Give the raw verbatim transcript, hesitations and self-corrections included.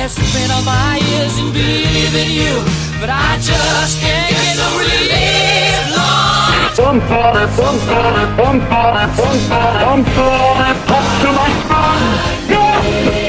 spent all my years in believing you, but I just can't get no relief, Lord. Don't fall, don't fall, don't fall, don't fall, don't fall, talk to my son. Go!